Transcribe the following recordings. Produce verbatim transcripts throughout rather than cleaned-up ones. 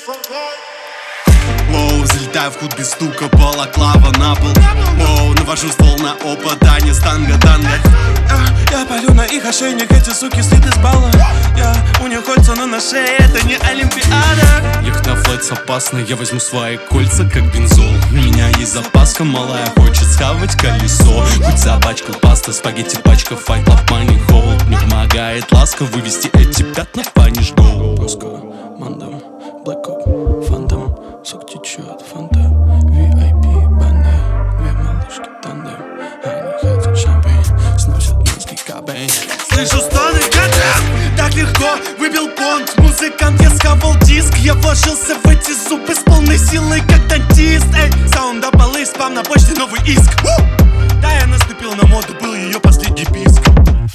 Воу, залетаю в худ без стука, балаклава на пол. Воу, навожу ствол на опа, танец, танго, танго. Я палю на их ошейник, эти суки слиты с балла. Я, у них кольца, но на шее, это не Олимпиада. Ехать на флетс опасно, я возьму свои кольца, как бензол. У меня есть запаска, малая хочет схавать колесо. Хоть запачкал паста, спагетти, пачка, файт, лав, мани, холд. Мне помогает ласка вывести эти пятна в паниш гол. Паска, мандам, блэк коп, фантом, сок течет, фанта, ви ай пи, банда, две малышки, тандем. Они хотят шампейн, сносят мозги кабейн. Слышу стоны, гадам, так легко выбил понт. Музыкант, я схавал диск, я вложился в эти зубы с полной силой, как дантист. Эй, саунда балы, спам на почте, новый иск. У! Да, я наступил на моду, был ее последний писк.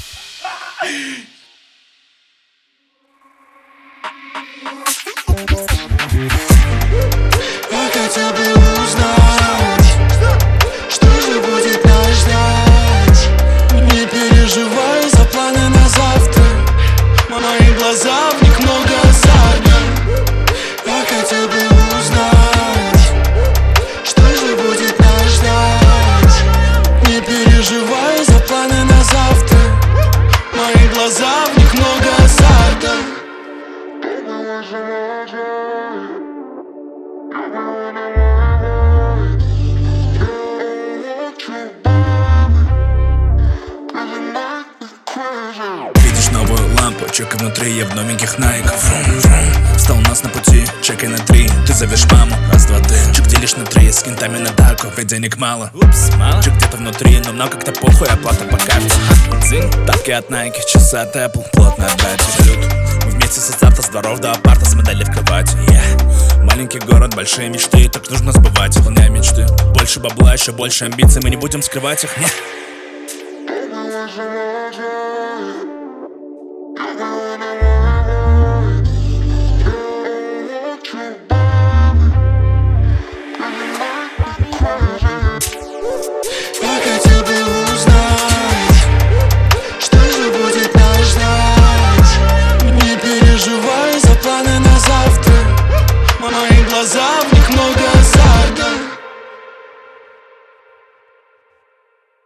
Я хотел бы узнать, что же будет нас ждать. Не переживай за планы на завтра, мои глаза, в них много азарта. Я хотел бы узнать, что же будет нас ждать. Не переживай за планы на завтра, мои глаза, в них много азарта. Видишь новую лампочек, и внутри я в новеньких найках. Встал у нас на пути, чекай на три. Ты зовешь маму, раз, два, три. Чек делишь на три, с кентами на тако, ведь денег мало. Упс, мало. Чек где-то внутри, но нам как-то похуй, оплата по карте. Дзинь, тапки от Nike, часы от Apple, плотно отдать. Салют, мы вместе со старта, с дворов до апарта, с модели в кровати. Yeah. Маленький город, большие мечты, так нужно сбывать, выполняй мечты. Больше бабла, еще больше амбиций, мы не будем скрывать их, не.